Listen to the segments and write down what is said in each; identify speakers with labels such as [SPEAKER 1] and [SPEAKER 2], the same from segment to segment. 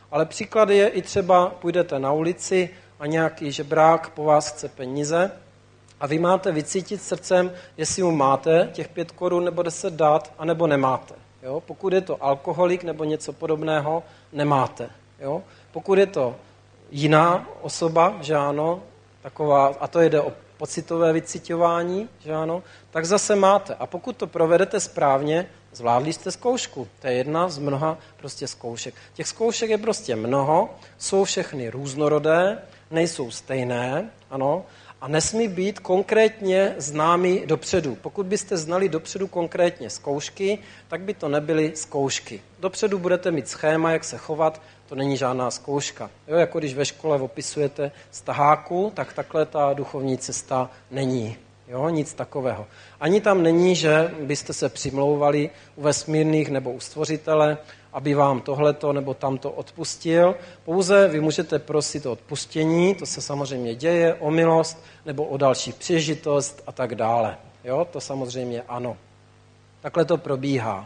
[SPEAKER 1] Ale příklady je i třeba, půjdete na ulici a nějaký žebrák po vás chce peníze a vy máte vycítit srdcem, jestli mu máte těch 5 korun nebo 10 dát, anebo nemáte. Jo? Pokud je to alkoholik nebo něco podobného, nemáte. Jo? Pokud je to jiná osoba, že ano, taková, a to jde o pocitové vyciťování, že ano, tak zase máte. A pokud to provedete správně, zvládli jste zkoušku. To je jedna z mnoha prostě zkoušek. Těch zkoušek je prostě mnoho, jsou všechny různorodé, nejsou stejné, ano, a nesmí být konkrétně známy dopředu. Pokud byste znali dopředu konkrétně zkoušky, tak by to nebyly zkoušky. Dopředu budete mít schéma, jak se chovat, to není žádná zkouška. Jo, jako když ve škole opisujete z taháku, tak takhle ta duchovní cesta není. Jo, nic takového. Ani tam není, že byste se přimlouvali u vesmírných nebo u Stvořitele, aby vám tohleto nebo tamto odpustil. Pouze vy můžete prosit o odpuštění, to se samozřejmě děje, o milost nebo o další příležitost a tak dále. Jo, to samozřejmě ano. Takhle to probíhá.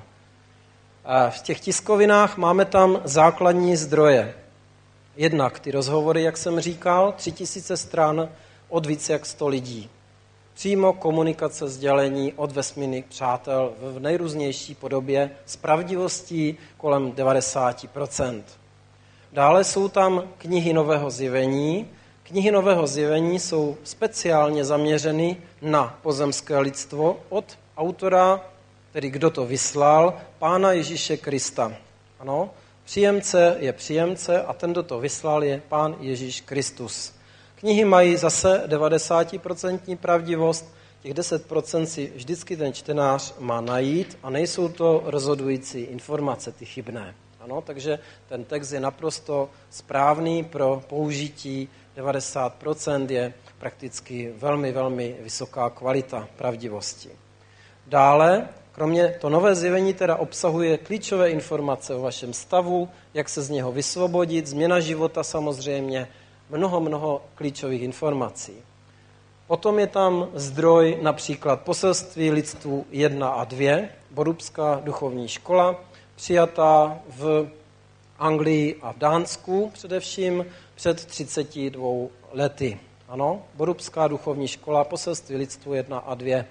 [SPEAKER 1] V těch tiskovinách máme tam základní zdroje. Jednak ty rozhovory, jak jsem říkal, 3000 stran od více jak 100 lidí. Přímo komunikace, sdělení od vesmírných přátel v nejrůznější podobě s pravdivostí kolem 90%. Dále jsou tam knihy Nového zjevení. Knihy Nového zjevení jsou speciálně zaměřeny na pozemské lidstvo od autora, tedy kdo to vyslal, Pána Ježíše Krista. Ano, příjemce je příjemce a ten, kdo to vyslal, je Pán Ježíš Kristus. Knihy mají zase 90% pravdivost, těch 10% si vždycky ten čtenář má najít a nejsou to rozhodující informace, ty chybné. Ano, takže ten text je naprosto správný pro použití, 90% je prakticky velmi, velmi vysoká kvalita pravdivosti. Dále, kromě to Nové zjevení teda obsahuje klíčové informace o vašem stavu, jak se z něho vysvobodit, změna života samozřejmě, mnoho klíčových informací. Potom je tam zdroj například Poselství lidstvu 1 a 2, Borubská duchovní škola, přijatá v Anglii a v Dánsku především před 32 lety. Ano, Borubská duchovní škola, Poselství lidstvu 1 a 2.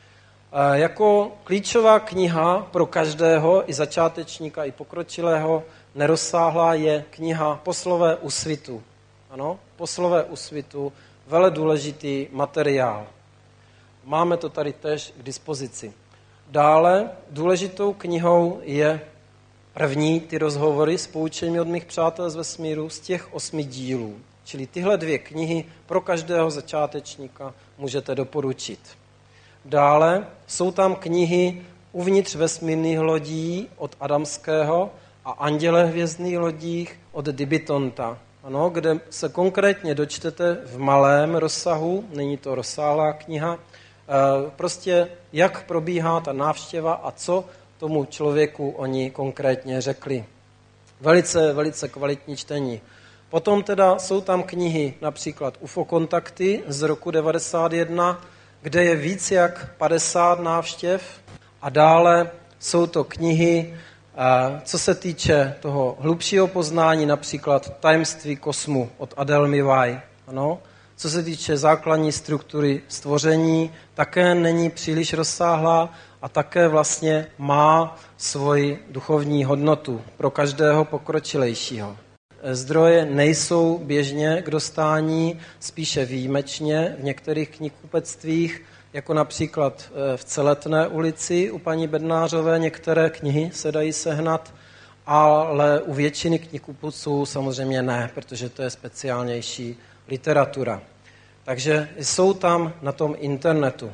[SPEAKER 1] Jako klíčová kniha pro každého, i začátečníka, i pokročilého, nerozsáhlá je kniha Poslové úsvitu. Ano, Poslové úsvitu, vele důležitý materiál. Máme to tady též k dispozici. Dále důležitou knihou je první ty rozhovory s poučeními od mých přátel z vesmíru z těch 8 dílů. Čili tyhle 2 knihy pro každého začátečníka můžete doporučit. Dále jsou tam knihy Uvnitř vesmírných lodí od Adamského a Anděle hvězdných lodích od Dibitonta. Ano, kde se konkrétně dočtete v malém rozsahu, není to rozsáhlá kniha, prostě jak probíhá ta návštěva a co tomu člověku oni konkrétně řekli. Velice, velice kvalitní čtení. Potom teda jsou tam knihy, například UFO kontakty z roku 91, kde je víc jak 50 návštěv a dále jsou to knihy, co se týče toho hlubšího poznání, například Tajemství kosmu od Adelmy Vai. Ano. Co se týče základní struktury stvoření, také není příliš rozsáhlá a také vlastně má svoji duchovní hodnotu pro každého pokročilejšího. Zdroje nejsou běžně k dostání, spíše výjimečně v některých knihkupectvích, jako například v Celetné ulici u paní Bednářové některé knihy se dají sehnat, ale u většiny knihkupců samozřejmě ne, protože to je speciálnější literatura. Takže jsou tam na tom internetu.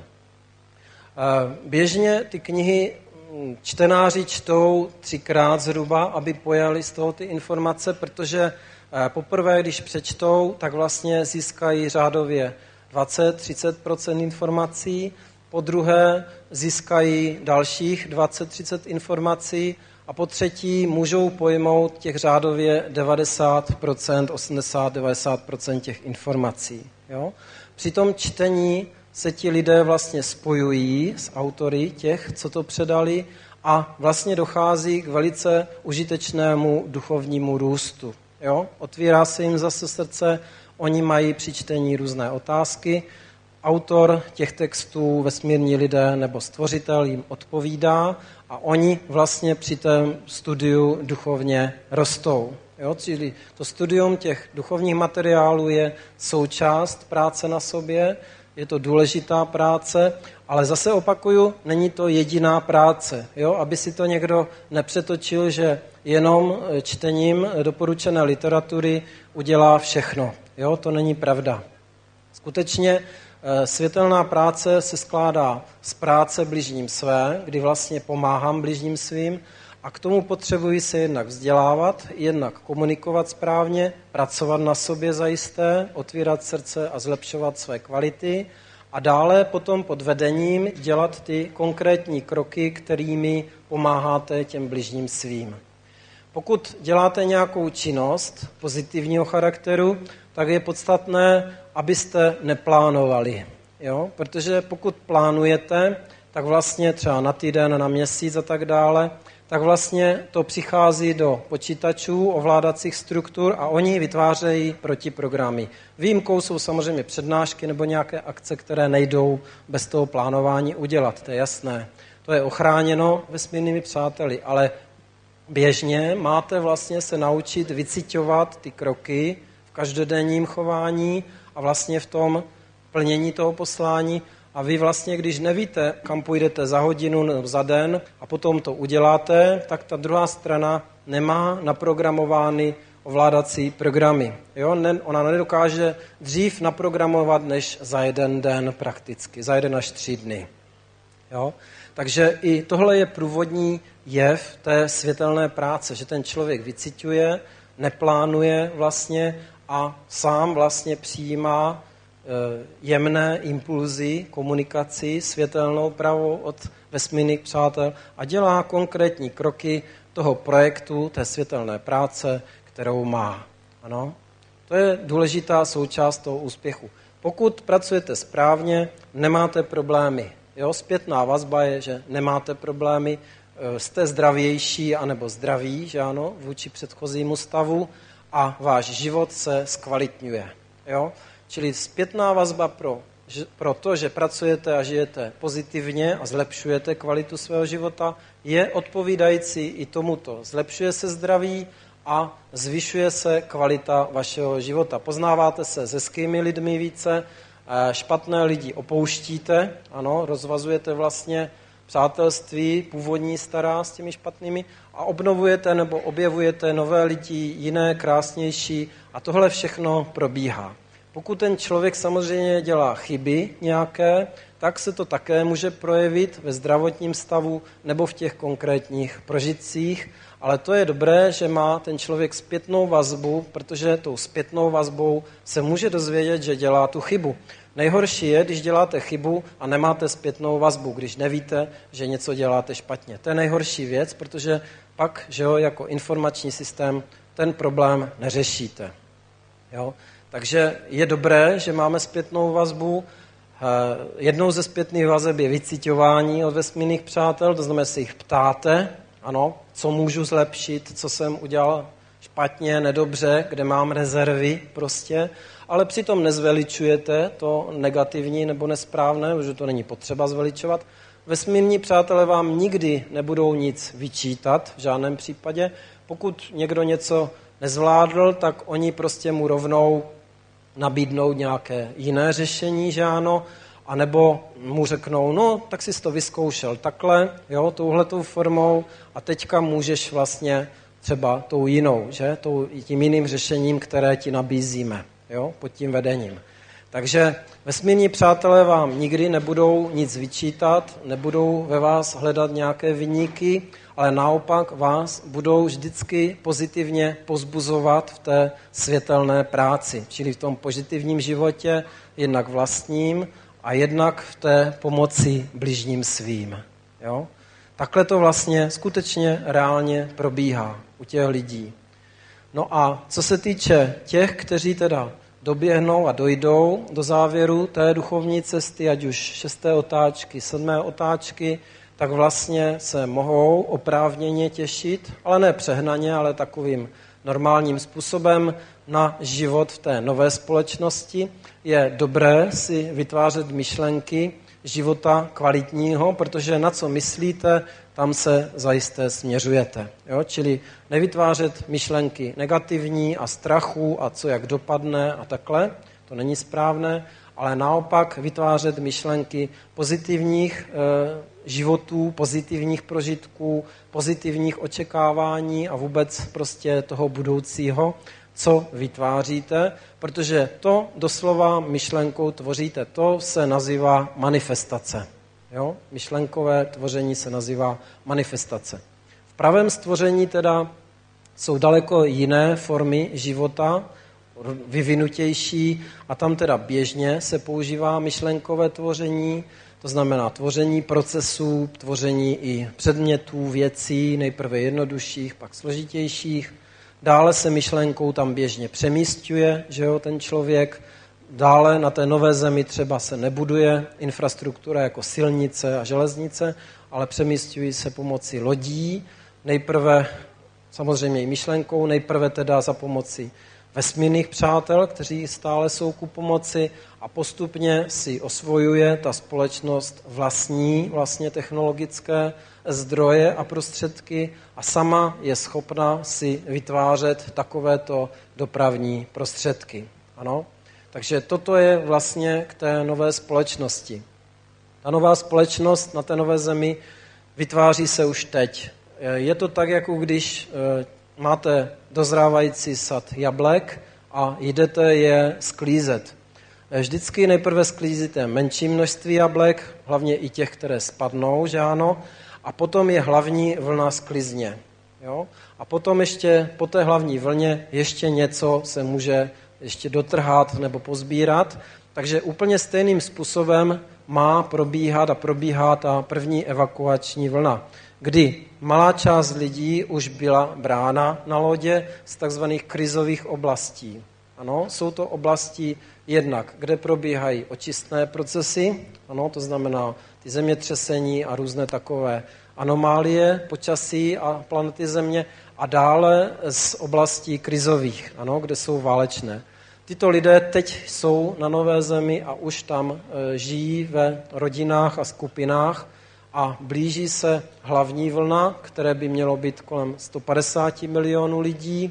[SPEAKER 1] Běžně ty knihy čtenáři čtou 3krát zhruba, aby pojali z toho ty informace, protože poprvé, když přečtou, tak vlastně získají řádově 20-30% informací, po druhé získají dalších 20-30 informací a po třetí můžou pojmout těch řádově 90%, 80-90% těch informací. Jo? Při tom čtení se ti lidé vlastně spojují s autory těch, co to předali a vlastně dochází k velice užitečnému duchovnímu růstu. Jo? Otvírá se jim zase srdce, oni mají při čtení různé otázky, autor těch textů, vesmírní lidé nebo stvořitel jim odpovídá a oni vlastně při tom studiu duchovně rostou. Jo? Čili to studium těch duchovních materiálů je součást práce na sobě, je to důležitá práce, ale zase opakuju, není to jediná práce. Jo? Aby si to někdo nepřetočil, že jenom čtením doporučené literatury udělá všechno. Jo? To není pravda. Skutečně světelná práce se skládá z práce bližním své, kdy vlastně pomáhám bližním svým a k tomu potřebuji se jednak vzdělávat, jednak komunikovat správně, pracovat na sobě zajisté, otvírat srdce a zlepšovat své kvality a dále potom pod vedením dělat ty konkrétní kroky, kterými pomáháte těm bližním svým. Pokud děláte nějakou činnost pozitivního charakteru, tak je podstatné, abyste neplánovali. Jo? Protože pokud plánujete, tak vlastně třeba na týden, na měsíc a tak dále, tak vlastně to přichází do počítačů, ovládacích struktur a oni vytvářejí protiprogramy. Výjimkou jsou samozřejmě přednášky nebo nějaké akce, které nejdou bez toho plánování udělat, to je jasné. To je ochráněno vesmírnými přáteli, ale běžně máte vlastně se naučit vyciťovat ty kroky v každodenním chování a vlastně v tom plnění toho poslání. A vy vlastně, když nevíte, kam půjdete za hodinu nebo za den a potom to uděláte, tak ta druhá strana nemá naprogramovány ovládací programy. Jo? Ona nedokáže dřív naprogramovat, než za jeden den prakticky, za 1 až 3 dny. Jo? Takže i tohle je průvodní jev té světelné práce, že ten člověk vyciťuje, neplánuje vlastně a sám vlastně přijímá jemné impulzy, komunikaci světelnou pravou od vesmírných přátel a dělá konkrétní kroky toho projektu, té světelné práce, kterou má. Ano? To je důležitá součást toho úspěchu. Pokud pracujete správně, nemáte problémy. Jo? Zpětná vazba je, že nemáte problémy, jste zdravější anebo zdraví, že ano, vůči předchozímu stavu a váš život se zkvalitňuje. Jo? Čili zpětná vazba pro to, že pracujete a žijete pozitivně a zlepšujete kvalitu svého života, je odpovídající i tomuto. Zlepšuje se zdraví a zvyšuje se kvalita vašeho života. Poznáváte se s hezkými lidmi více, špatné lidi opouštíte, ano, rozvazujete vlastně přátelství, původní stará s těmi špatnými a obnovujete nebo objevujete nové lidi, jiné, krásnější a tohle všechno probíhá. Pokud ten člověk samozřejmě dělá chyby nějaké, tak se to také může projevit ve zdravotním stavu nebo v těch konkrétních prožitcích, ale to je dobré, že má ten člověk zpětnou vazbu, protože tou zpětnou vazbou se může dozvědět, že dělá tu chybu. Nejhorší je, když děláte chybu a nemáte zpětnou vazbu, když nevíte, že něco děláte špatně. To je nejhorší věc, protože pak, že jo, jako informační systém ten problém neřešíte. Jo? Takže je dobré, že máme zpětnou vazbu. Jednou ze zpětných vazeb je vyciťování od vesmírných přátel, to znamená, že se jich ptáte, ano, co můžu zlepšit, co jsem udělal špatně, nedobře, kde mám rezervy prostě, ale přitom nezveličujete to negativní nebo nesprávné, protože to není potřeba zveličovat. Vesmírní přátelé vám nikdy nebudou nic vyčítat, v žádném případě. Pokud někdo něco nezvládl, tak oni prostě mu rovnou nabídnou nějaké jiné řešení, že ano, anebo mu řeknou, no, tak jsi to vyzkoušel takhle, jo, touhletou formou a teďka můžeš vlastně třeba tou jinou, že, tím jiným řešením, které ti nabízíme, jo, pod tím vedením. Takže vesmírní přátelé vám nikdy nebudou nic vyčítat, nebudou ve vás hledat nějaké viníky, ale naopak vás budou vždycky pozitivně pozbuzovat v té světelné práci, čili v tom pozitivním životě, jednak vlastním a jednak v té pomoci bližním svým. Jo? Takhle to vlastně skutečně reálně probíhá u těch lidí. No a co se týče těch, kteří teda doběhnou a dojdou do závěru té duchovní cesty, ať už 6. otáčky, 7. otáčky, tak vlastně se mohou oprávněně těšit, ale ne přehnaně, ale takovým normálním způsobem na život v té nové společnosti. Je dobré si vytvářet myšlenky života kvalitního, protože na co myslíte, tam se zajisté směřujete. Jo? Čili nevytvářet myšlenky negativní a strachu a co jak dopadne a takhle, to není správné, ale naopak vytvářet myšlenky pozitivních životů, pozitivních prožitků, pozitivních očekávání a vůbec prostě toho budoucího, co vytváříte, protože to doslova myšlenkou tvoříte. To se nazývá manifestace. Jo? Myšlenkové tvoření se nazývá manifestace. V pravém stvoření teda jsou daleko jiné formy života, vyvinutější, a tam teda běžně se používá myšlenkové tvoření, to znamená tvoření procesů, tvoření i předmětů, věcí, nejprve jednodušších, pak složitějších. Dále se myšlenkou tam běžně přemísťuje, že jo, ten člověk. Dále na té nové zemi třeba se nebuduje infrastruktura jako silnice a železnice, ale přemísťují se pomocí lodí, nejprve samozřejmě i myšlenkou, nejprve teda za pomoci vesmírných přátel, kteří stále jsou ku pomoci, a postupně si osvojuje ta společnost vlastně technologické zdroje a prostředky a sama je schopna si vytvářet takovéto dopravní prostředky. Ano? Takže toto je vlastně k té nové společnosti. Ta nová společnost na té nové zemi vytváří se už teď. Je to tak, jako když máte dozrávající sad jablek a jdete je sklízet. Vždycky nejprve sklízíte menší množství jablek, hlavně i těch, které spadnou, že ano, a potom je hlavní vlna sklizně. Jo? A potom ještě po té hlavní vlně ještě něco se může ještě dotrhat nebo pozbírat. Takže úplně stejným způsobem má probíhat a probíhá ta první evakuační vlna, kdy malá část lidí už byla brána na lodě z takzvaných krizových oblastí. Ano, jsou to oblasti jednak, kde probíhají očistné procesy, ano, to znamená ty zemětřesení a různé takové anomálie počasí a planety Země, a dále z oblastí krizových, ano, kde jsou válečné. Tyto lidé teď jsou na nové zemi a už tam žijí ve rodinách a skupinách a blíží se hlavní vlna, které by mělo být kolem 150 milionů lidí.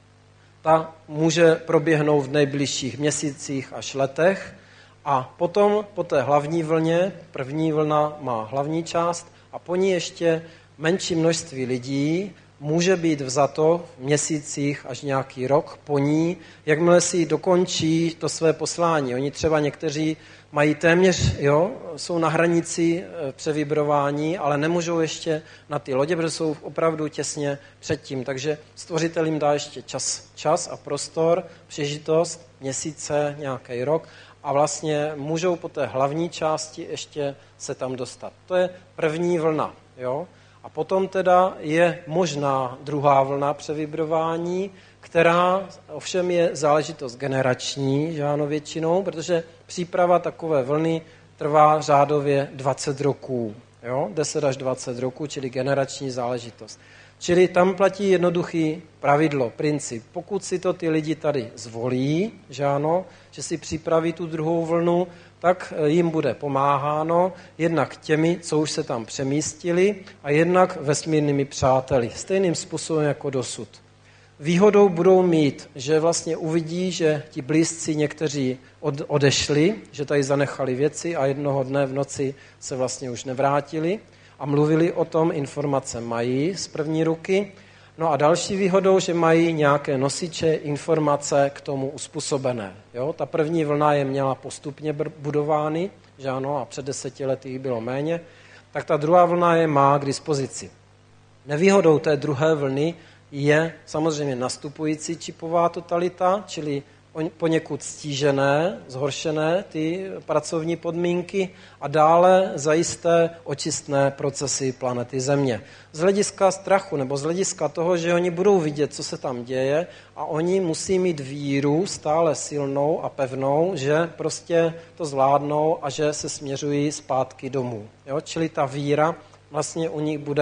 [SPEAKER 1] Ta může proběhnout v nejbližších měsících až letech a potom po té hlavní vlně, první vlna má hlavní část a po ní ještě menší množství lidí může být vzato v měsících až nějaký rok po ní, jakmile si dokončí to své poslání. Oni třeba někteří mají téměř, jsou na hranici převibrování, ale nemůžou ještě na ty lodě, protože jsou opravdu těsně předtím. Takže stvořitel jim dá ještě čas a prostor, přežitost, měsíce, nějaký rok a vlastně můžou po té hlavní části ještě se tam dostat. To je první vlna, jo? A potom teda je možná druhá vlna převibrování, která ovšem je záležitost generační, že ano, většinou, protože příprava takové vlny trvá řádově 20 roků, jo? 10 až 20 roků, čili generační záležitost. Čili tam platí jednoduchý pravidlo, princip. Pokud si to ty lidi tady zvolí, že ano, že si připraví tu druhou vlnu, tak jim bude pomáháno jednak těmi, co už se tam přemístili, a jednak vesmírnými přáteli. Stejným způsobem jako dosud. Výhodou budou mít, že vlastně uvidí, že ti blízcí někteří odešli, že tady zanechali věci a jednoho dne v noci se vlastně už nevrátili a mluvili o tom, informace mají z první ruky. No a další výhodou, že mají nějaké nosiče, informace k tomu uspůsobené. Jo? Ta první vlna je měla postupně budovány, že ano, a před 10 lety jich bylo méně, tak ta druhá vlna je má k dispozici. Nevýhodou té druhé vlny je samozřejmě nastupující čipová totalita, čili poněkud stížené, zhoršené ty pracovní podmínky a dále zajisté očistné procesy planety Země. Z hlediska strachu nebo z hlediska toho, že oni budou vidět, co se tam děje a oni musí mít víru stále silnou a pevnou, že prostě to zvládnou a že se směřují zpátky domů. Jo? Čili ta víra vlastně u nich bude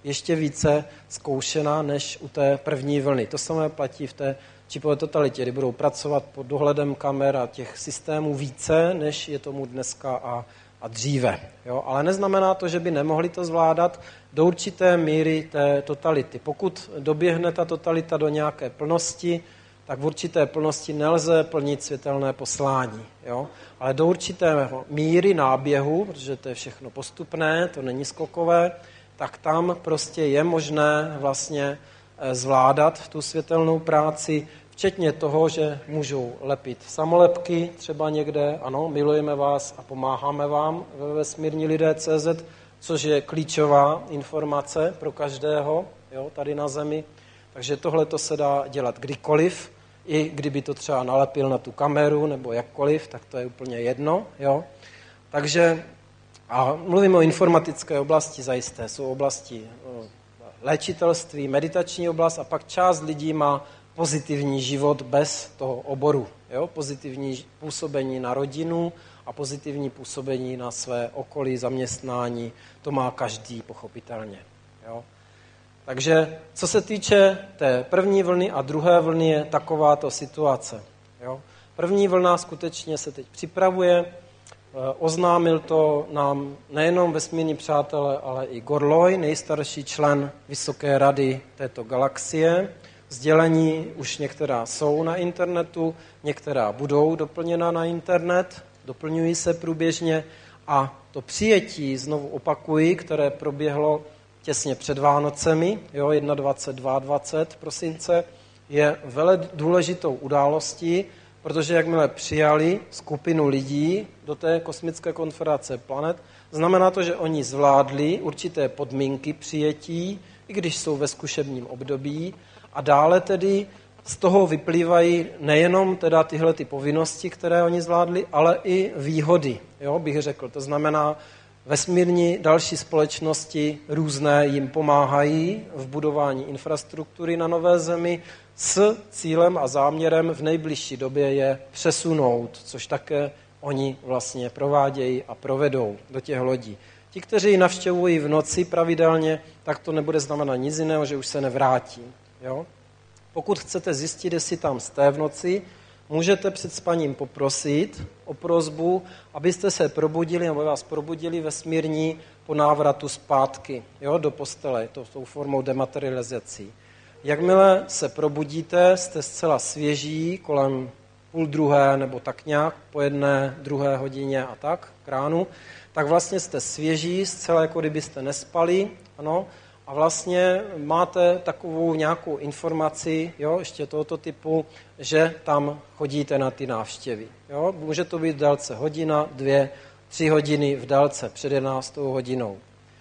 [SPEAKER 1] ještě více zkoušena než u té první vlny. To samé platí v té čipové totalitě, kdy budou pracovat pod dohledem kamer a těch systémů více, než je tomu dneska a dříve. Jo? Ale neznamená to, že by nemohli to zvládat do určité míry té totality. Pokud doběhne ta totalita do nějaké plnosti, tak v určité plnosti nelze plnit světelné poslání. Jo? Ale do určité míry náběhu, protože to je všechno postupné, to není skokové, tak tam prostě je možné vlastně zvládat tu světelnou práci, včetně toho, že můžou lepit samolepky třeba někde, ano, milujeme vás a pomáháme vám ve vesmírní lidé.cz, což je klíčová informace pro každého, jo, tady na Zemi. Takže tohle to se dá dělat kdykoliv, i kdyby to třeba nalepil na tu kameru nebo jakkoliv, tak to je úplně jedno. Jo. Takže, a mluvím o informatické oblasti zajisté, jsou oblasti léčitelství, meditační oblast a pak část lidí má pozitivní život bez toho oboru. Jo? Pozitivní působení na rodinu a pozitivní působení na své okolí, zaměstnání, to má každý pochopitelně. Jo? Takže co se týče té první vlny a druhé vlny, je takováto situace. Jo? První vlna skutečně se teď připravuje, oznámil to nám nejenom vesmírní přátelé, ale i Gorloj, nejstarší člen Vysoké rady této galaxie. Sdělení už některá jsou na internetu, některá budou doplněna na internet, doplňují se průběžně a to přijetí, znovu opakuji, které proběhlo těsně před Vánocemi, jo, 21. 22. prosince, je vele důležitou událostí, protože jakmile přijali skupinu lidí do té kosmické konfederace planet, znamená to, že oni zvládli určité podmínky přijetí, i když jsou ve zkušebním období, a dále tedy z toho vyplývají nejenom teda tyhle ty povinnosti, které oni zvládli, ale i výhody, jo, bych řekl. To znamená, vesmírní další společnosti různé jim pomáhají v budování infrastruktury na nové Zemi s cílem a záměrem v nejbližší době je přesunout, což také oni vlastně provádějí a provedou do těch lodí. Ti, kteří ji navštěvují v noci pravidelně, tak to nebude znamenat nic jiného, že už se nevrátí. Jo? Pokud chcete zjistit, jestli tam jste v noci, můžete před spaním poprosit o prosbu, abyste se probudili, nebo vás probudili vesmírní po návratu zpátky, jo, do postele, to tou formou dematerializací. Jakmile se probudíte, jste zcela svěží, kolem 12:30 nebo tak nějak, po 1:00, 2:00 hodině a tak, k ránu, tak vlastně jste svěží, zcela jako kdybyste nespali, ano, a vlastně máte takovou nějakou informaci, jo, ještě tohoto typu, že tam chodíte na ty návštěvy. Jo. Může to být v délce hodina, 2, 3 hodiny v délce před 11. hodinou.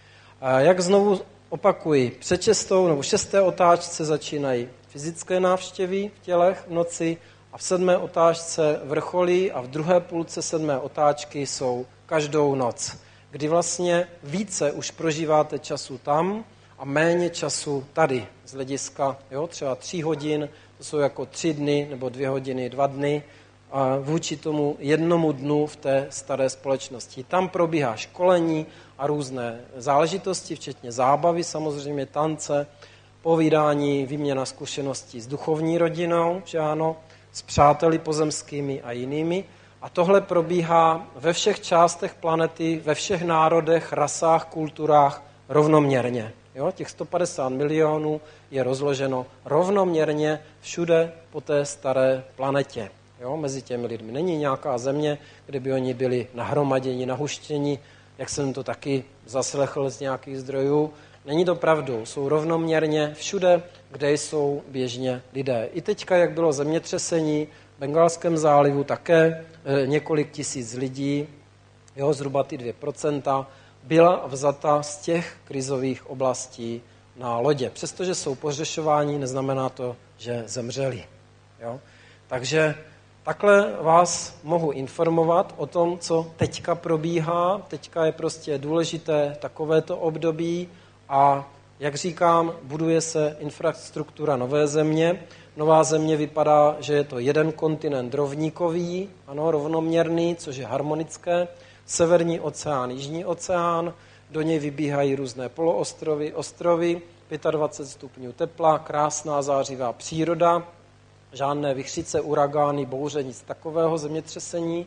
[SPEAKER 1] A jak znovu opakuji, před 6. nebo 6. otáčce začínají fyzické návštěvy v tělech v noci a v 7. otáčce vrcholí a v druhé půlce 7. otáčky jsou každou noc, kdy vlastně více už prožíváte času tam a méně času tady z hlediska, jo, třeba 3 hodin, to jsou jako 3 dny nebo 2 hodiny, 2 dny a vůči tomu jednomu dnu v té staré společnosti. Tam probíhá školení a různé záležitosti, včetně zábavy, samozřejmě tance, povídání, výměna zkušeností s duchovní rodinou, že ano, s přáteli pozemskými a jinými. A tohle probíhá ve všech částech planety, ve všech národech, rasách, kulturách rovnoměrně. Jo, těch 150 milionů je rozloženo rovnoměrně všude po té staré planetě. Jo, mezi těmi lidmi. Není nějaká země, kde by oni byli nahromaděni, nahuštěni, jak jsem to taky zaslechl z nějakých zdrojů. Není to pravdou. Jsou rovnoměrně všude, kde jsou běžně lidé. I teďka, jak bylo zemětřesení v Bengalském zálivu, také několik tisíc lidí, jo, zhruba ty 2%, byla vzata z těch krizových oblastí na lodě. Přestože jsou pohřešováni, neznamená to, že zemřeli. Jo? Takže takhle vás mohu informovat o tom, co teďka probíhá. Teďka je prostě důležité takovéto období a, jak říkám, buduje se infrastruktura nové země. Nová země vypadá, že je to jeden kontinent rovníkový, ano, rovnoměrný, což je harmonické. Severní oceán, jižní oceán, do něj vybíhají různé poloostrovy, ostrovy, 25 stupňů tepla, krásná zářivá příroda, žádné vichřice, uragány, bouře, nic takového, zemětřesení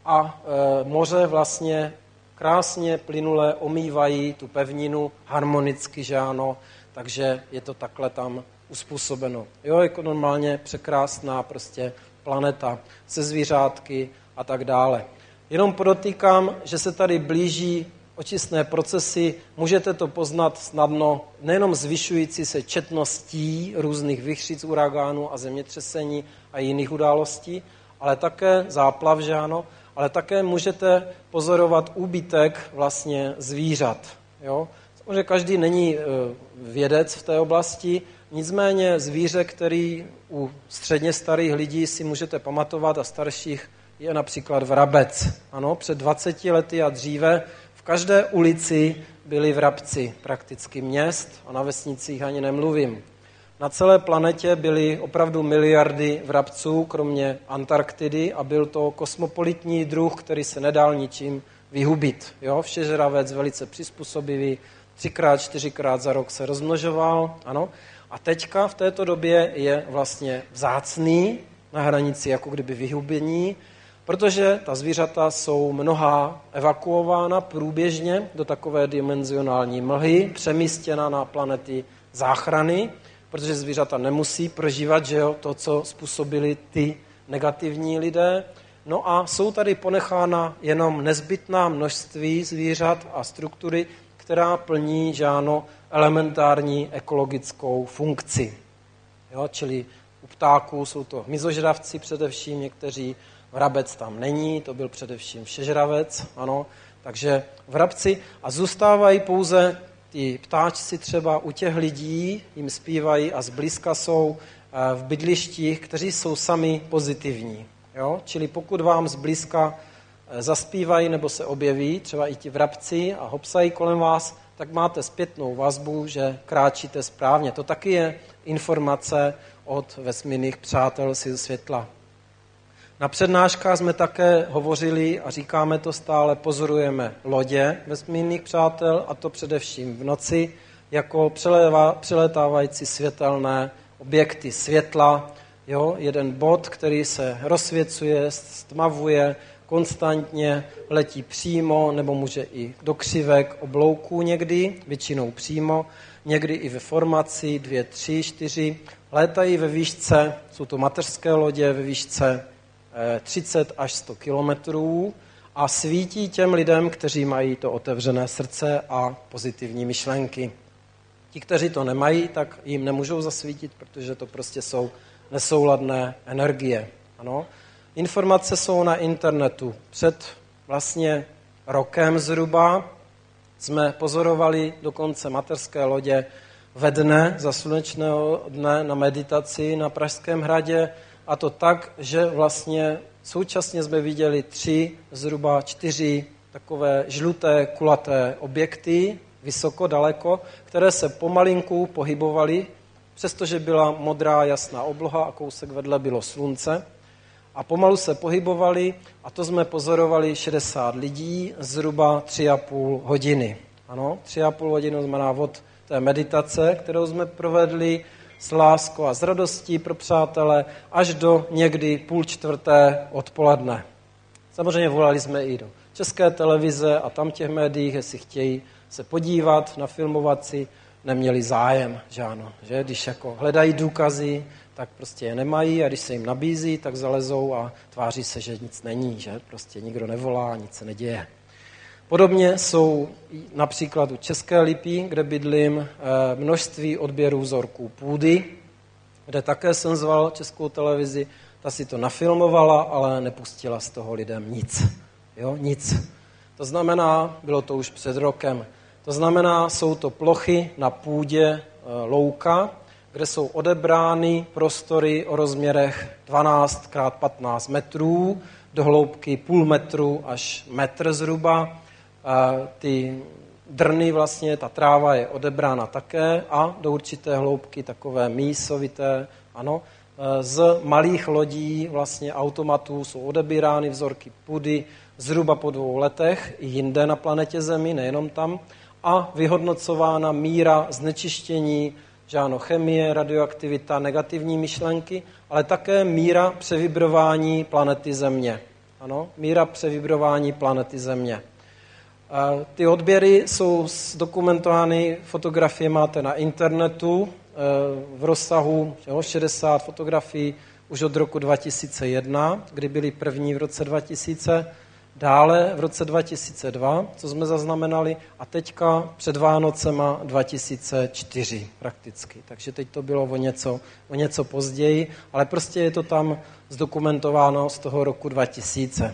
[SPEAKER 1] a moře vlastně krásně plynule omývají tu pevninu harmonicky, že ano, takže je to takhle tam uspůsobeno. Jo, jako normálně překrásná prostě planeta se zvířátky a tak dále. Jenom podotýkám, že se tady blíží očistné procesy, můžete to poznat snadno nejenom zvyšující se četností různých vichřic, uragánů a zemětřesení a jiných událostí, ale také záplav, že ano, ale také můžete pozorovat úbytek vlastně zvířat. Jo? Samozřejmě každý není vědec v té oblasti, nicméně zvíře, který u středně starých lidí si můžete pamatovat a starších, je například vrabec. Ano, před 20 lety a dříve v každé ulici byli vrabci prakticky měst a na vesnicích ani nemluvím. Na celé planetě byly opravdu miliardy vrabců, kromě Antarktidy, a byl to kosmopolitní druh, který se nedal ničím vyhubit. Jo? Všežravec, velice přizpůsobivý, 3x, 4x za rok se rozmnožoval. Ano? A teďka v této době je vlastně vzácný, na hranici jako kdyby vyhubení, protože ta zvířata jsou mnohá evakuována průběžně do takové dimenzionální mlhy, přemístěna na planety záchrany, protože zvířata nemusí prožívat, že jo, to, co způsobili ty negativní lidé. No a jsou tady ponechána jenom nezbytná množství zvířat a struktury, která plní, že ano, elementární ekologickou funkci. Jo, čili u ptáků jsou to hmyzožravci především, někteří, vrabec tam není, to byl především všežravec, ano, takže vrabci a zůstávají pouze ty ptáčci třeba u těch lidí, jim zpívají a zblízka jsou v bydlištích, kteří jsou sami pozitivní. Jo? Čili pokud vám zblízka zaspívají nebo se objeví, třeba i ti vrabci a hopsají kolem vás, tak máte zpětnou vazbu, že kráčíte správně. To taky je informace od vesmírných přátel sil světla. Na přednáškách jsme také hovořili a říkáme to stále, pozorujeme lodě vesmírných přátel, a to především v noci, jako přelétávající světelné objekty světla. Jo? Jeden bod, který se rozsvěcuje, stmavuje, konstantně letí přímo, nebo může i do křivek, oblouků někdy, většinou přímo, někdy i ve formaci 2, 3, 4. Létají ve výšce, jsou to mateřské lodě ve výšce 30 až 100 kilometrů a svítí těm lidem, kteří mají to otevřené srdce a pozitivní myšlenky. Ti, kteří to nemají, tak jim nemůžou zasvítit, protože to prostě jsou nesouladné energie. Ano. Informace jsou na internetu. Před vlastně rokem zhruba jsme pozorovali dokonce mateřské lodě ve dne, za slunečného dne na meditaci na Pražském hradě, a to tak, že vlastně současně jsme viděli 3, zhruba 4 takové žluté, kulaté objekty, vysoko, daleko, které se pomalinku pohybovaly, přestože byla modrá, jasná obloha a kousek vedle bylo slunce. A pomalu se pohybovaly a to jsme pozorovali 60 lidí, zhruba 3,5 hodiny. Ano, 3,5 hodiny znamená od té meditace, kterou jsme provedli, s láskou a s radostí pro přátele až do někdy 3:30 odpoledne. Samozřejmě volali jsme i do České televize a tam těch médiích, jestli chtějí se podívat, nafilmovat si, neměli zájem, že ano. Že? Když jako hledají důkazy, tak prostě je nemají a když se jim nabízí, tak zalezou a tváří se, že nic není, že prostě nikdo nevolá, nic se neděje. Podobně jsou například u České Lípy, kde bydlím, množství odběrů vzorků půdy, kde také jsem zval Českou televizi, ta si to nafilmovala, ale nepustila z toho lidem nic. Jo, nic. To znamená, bylo to už před rokem, to znamená, jsou to plochy na půdě louka, kde jsou odebrány prostory o rozměrech 12x15 metrů, do hloubky půl metru až metr zhruba. Ty drny vlastně, ta tráva je odebrána také a do určité hloubky takové mísovité, ano. Z malých lodí, vlastně automatů, jsou odebírány vzorky půdy zhruba po 2 letech, i jinde na planetě Zemi, nejenom tam. a vyhodnocována míra znečištění, že ano, chemie, radioaktivita, negativní myšlenky, ale také míra převibrování planety Země. Ano, míra převibrování planety Země. Ty odběry jsou zdokumentovány, fotografie máte na internetu v rozsahu 60 fotografií už od roku 2001, kdy byly první v roce 2000, dále v roce 2002, co jsme zaznamenali, a teďka před Vánocema 2004 prakticky. Takže teď to bylo o něco později, ale prostě je to tam zdokumentováno z toho roku 2000.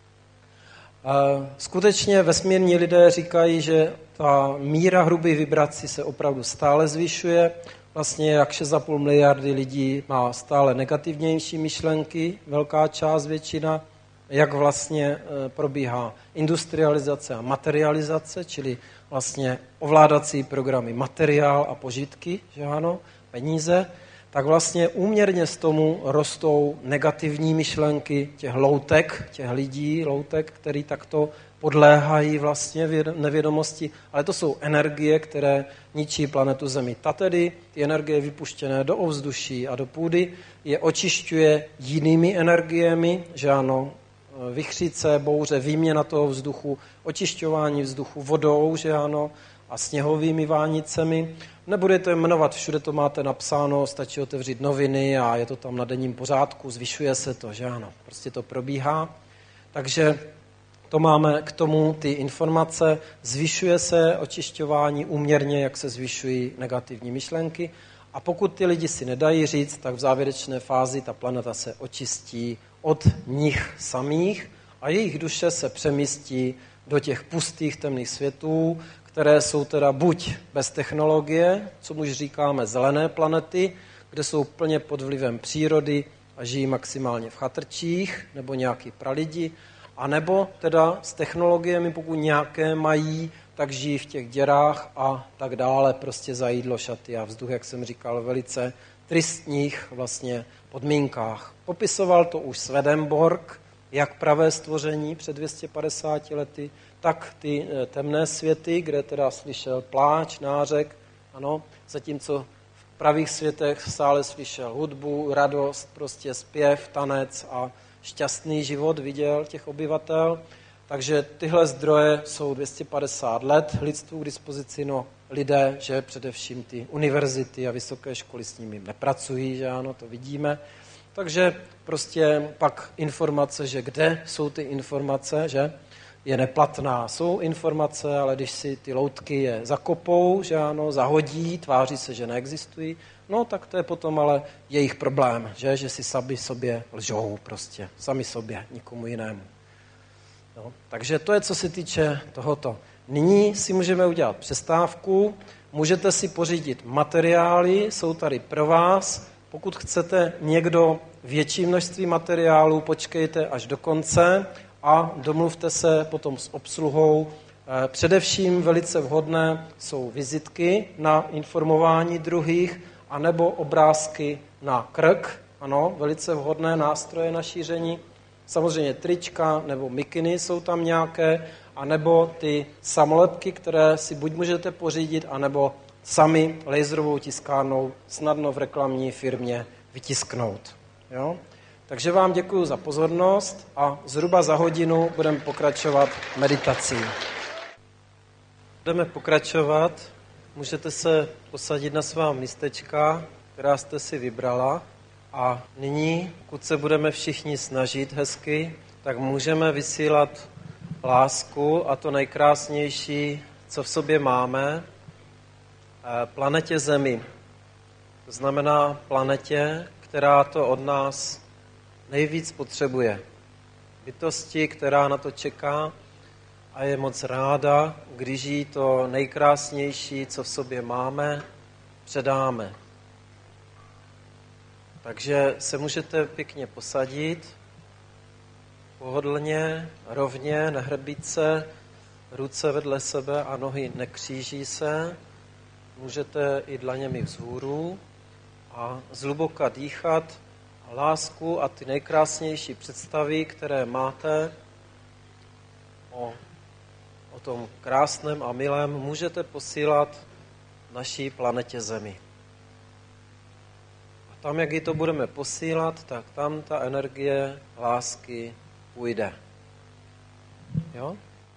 [SPEAKER 1] Skutečně vesmírní lidé říkají, že ta míra hrubých vibrací se opravdu stále zvyšuje. Vlastně jak 6,5 miliardy lidí má stále negativnější myšlenky, velká část, většina, jak vlastně probíhá industrializace a materializace, čili vlastně ovládací programy materiál a požitky, že ano, peníze, tak vlastně úměrně s tomu rostou negativní myšlenky těch loutek, těch lidí, loutek, který takto podléhají vlastně nevědomosti, ale to jsou energie, které ničí planetu Zemi. Ta tedy, ty energie vypuštěné do ovzduší a do půdy, je očišťuje jinými energiemi, že ano, vichřice, bouře, výměna toho vzduchu, očišťování vzduchu vodou, že ano, a sněhovými vánicemi. Nebudete jmenovat, všude to máte napsáno, stačí otevřít noviny a je to tam na denním pořádku, zvyšuje se to, že ano, prostě to probíhá. Takže to máme k tomu ty informace, zvyšuje se očišťování úměrně, jak se zvyšují negativní myšlenky, a pokud ty lidi si nedají říct, tak v závěrečné fázi ta planeta se očistí od nich samých a jejich duše se přemístí do těch pustých temných světů, které jsou teda buď bez technologie, co už říkáme zelené planety, kde jsou plně pod vlivem přírody a žijí maximálně v chatrčích nebo nějaký pralidi, anebo teda s technologiemi, pokud nějaké mají, tak žijí v těch děrách a tak dále, prostě za jídlo, šaty a vzduch, jak jsem říkal, velice tristních vlastně podmínkách. Popisoval to už Swedenborg, jak pravé stvoření před 250 lety, tak ty temné světy, kde teda slyšel pláč, nářek, ano, zatímco v pravých světech stále slyšel hudbu, radost, prostě zpěv, tanec a šťastný život viděl těch obyvatel. Takže tyhle zdroje jsou 250 let lidstvu k dispozici, no lidé, že především ty univerzity a vysoké školy s nimi nepracují, že ano, to vidíme. Takže prostě pak informace, že kde jsou ty informace, že je neplatná. Jsou informace, ale když si ty loutky je zakopou, že ano, zahodí, tváří se, že neexistují, no tak to je potom ale jejich problém, že si sami sobě lžou prostě, sami sobě, nikomu jinému. No, takže to je, co se týče tohoto. Nyní si můžeme udělat přestávku, můžete si pořídit materiály, jsou tady pro vás. Pokud chcete někdo větší množství materiálů, počkejte až do konce a domluvte se potom s obsluhou. Především velice vhodné jsou vizitky na informování druhých, anebo obrázky na krk, ano, velice vhodné nástroje na šíření. Samozřejmě trička nebo mikiny jsou tam nějaké, anebo ty samolepky, které si buď můžete pořídit, anebo sami laserovou tiskárnou snadno v reklamní firmě vytisknout. Jo? Takže vám děkuji za pozornost a zhruba za hodinu budeme pokračovat meditací. Budeme pokračovat, můžete se posadit na svá místečka, která jste si vybrala. A nyní, pokud se budeme všichni snažit hezky, tak můžeme vysílat lásku a to nejkrásnější, co v sobě máme, planetě Zemi. To znamená planetě, která to od nás nejvíc potřebuje. Bytosti, která na to čeká a je moc ráda, když jí to nejkrásnější, co v sobě máme, předáme. Takže se můžete pěkně posadit, pohodlně, rovně, nehrbit se, ruce vedle sebe a nohy nekříží se. Můžete i dlaněmi vzhůru a zhluboka dýchat a lásku a ty nejkrásnější představy, které máte o o tom krásném a milém můžete posílat naší planetě Zemi. A tam, jak ji to budeme posílat, tak tam ta energie lásky půjde. Jo?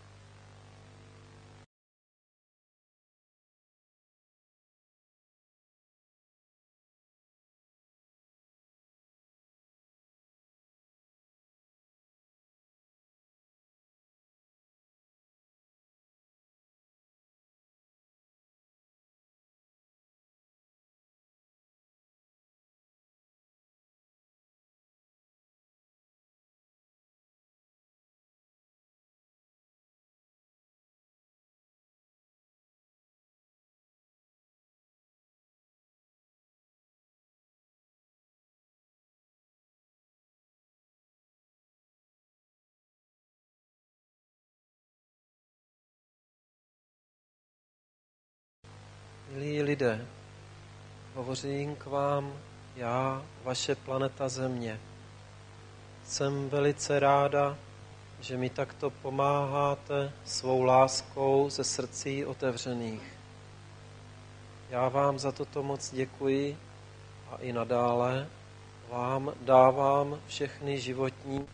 [SPEAKER 1] Milí lidé, hovořím k vám já, vaše planeta Země. Jsem velice ráda, že mi takto pomáháte svou láskou ze srdcí otevřených. Já vám za toto moc děkuji a i nadále vám dávám všechny životní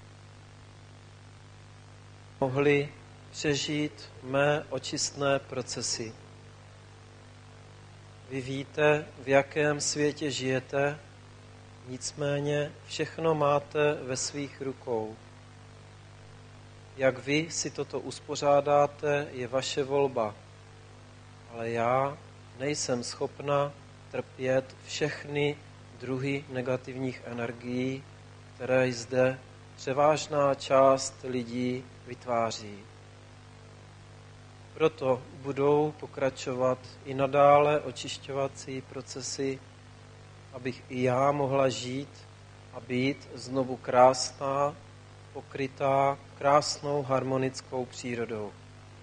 [SPEAKER 1] mohli přežít mé očistné procesy. Vy víte, v jakém světě žijete, nicméně všechno máte ve svých rukou. Jak vy si toto uspořádáte, je vaše volba. Ale já nejsem schopna trpět všechny druhy negativních energií, které zde převážná část lidí vytváří. Proto budou pokračovat i nadále očišťovací procesy, abych i já mohla žít a být znovu krásná, pokrytá krásnou harmonickou přírodou.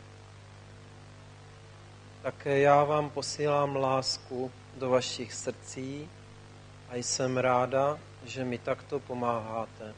[SPEAKER 1] Také já vám posílám lásku do vašich srdcí a jsem ráda, že mi takto pomáháte.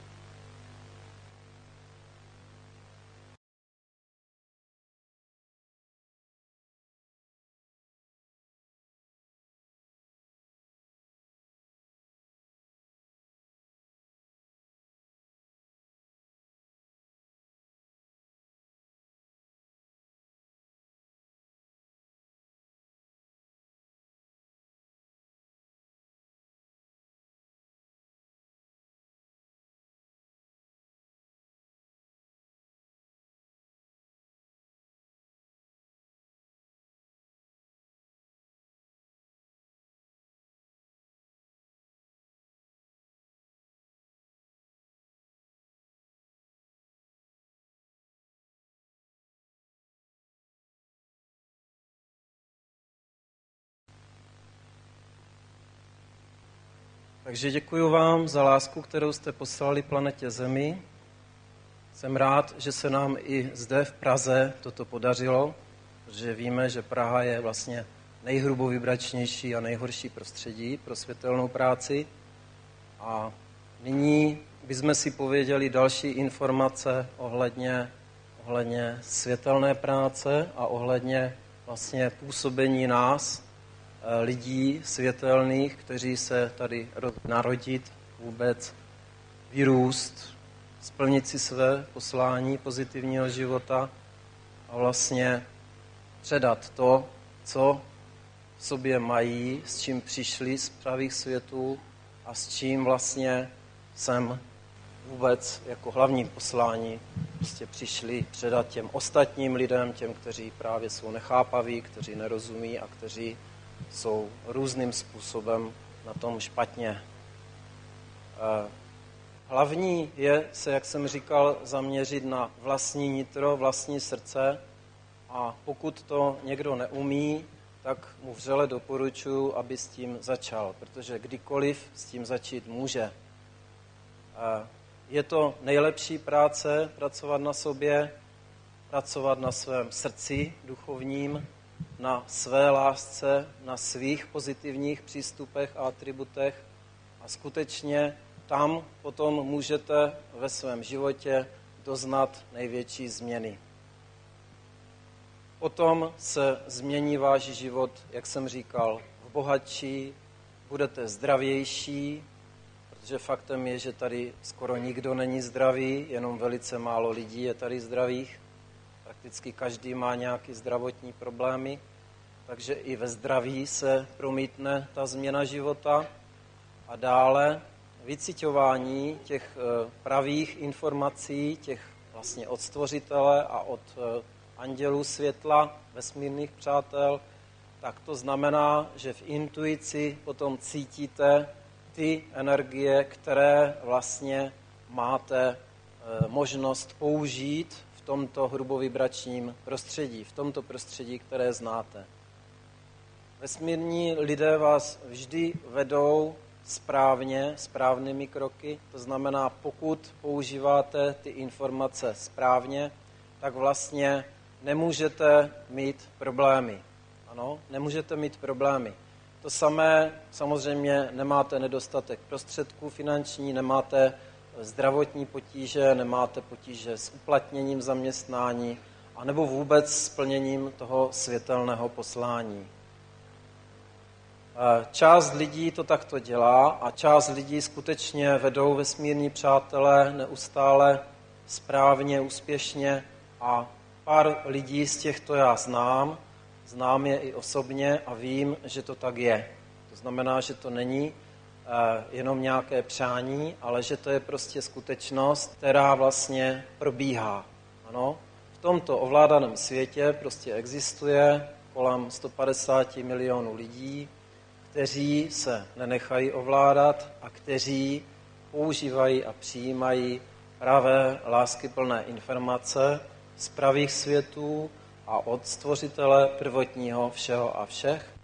[SPEAKER 1] Takže děkuji vám za lásku, kterou jste poslali planetě Zemi. Jsem rád, že se nám i zde v Praze toto podařilo, protože víme, že Praha je vlastně nejhrubovibračnější a nejhorší prostředí pro světelnou práci. A nyní bychom si pověděli další informace ohledně světelné práce a ohledně vlastně působení nás, lidí světelných, kteří se tady narodit, vůbec vyrůst, splnit si své poslání pozitivního života a vlastně předat to, co v sobě mají, s čím přišli z pravých světů a s čím vlastně sem vůbec jako hlavní poslání prostě přišli předat těm ostatním lidem, těm, kteří právě jsou nechápaví, kteří nerozumí a kteří jsou různým způsobem na tom špatně. Hlavní je se, jak jsem říkal, zaměřit na vlastní nitro, vlastní srdce a pokud to někdo neumí, tak mu vřele doporučuji, aby s tím začal, protože kdykoliv s tím začít může. Je to nejlepší práce, pracovat na sobě, pracovat na svém srdci duchovním, na své lásce, na svých pozitivních přístupech a atributech a skutečně tam potom můžete ve svém životě doznat největší změny. potom se změní váš život, jak jsem říkal, v bohatší, budete zdravější, protože faktem je, že tady skoro nikdo není zdravý, jenom velice málo lidí je tady zdravých. Prakticky každý má nějaké zdravotní problémy, takže i ve zdraví se promítne ta změna života. A dále vyciťování těch pravých informací, těch vlastně od Stvořitele a od andělů světla, vesmírných přátel, tak to znamená, že v intuici potom cítíte ty energie, které vlastně máte možnost použít v tomto hrubovibračním prostředí, v tomto prostředí, které znáte. Vesmírní lidé vás vždy vedou správně, správnými kroky, to znamená, pokud používáte ty informace správně, tak vlastně nemůžete mít problémy. Ano, nemůžete mít problémy. To samé, samozřejmě nemáte nedostatek prostředků finanční, nemáte zdravotní potíže, nemáte potíže s uplatněním zaměstnání, anebo vůbec s plněním toho světelného poslání. Část lidí to takto dělá a část lidí skutečně vedou vesmírní přátelé neustále správně, úspěšně a pár lidí z těchto já znám je i osobně a vím, že to tak je. To znamená, že to není jenom nějaké přání, ale že to je prostě skutečnost, která vlastně probíhá. Ano? V tomto ovládaném světě prostě existuje kolem 150 milionů lidí, kteří se nenechají ovládat a kteří používají a přijímají pravé, láskyplné informace z pravých světů a od Stvořitele prvotního všeho a všech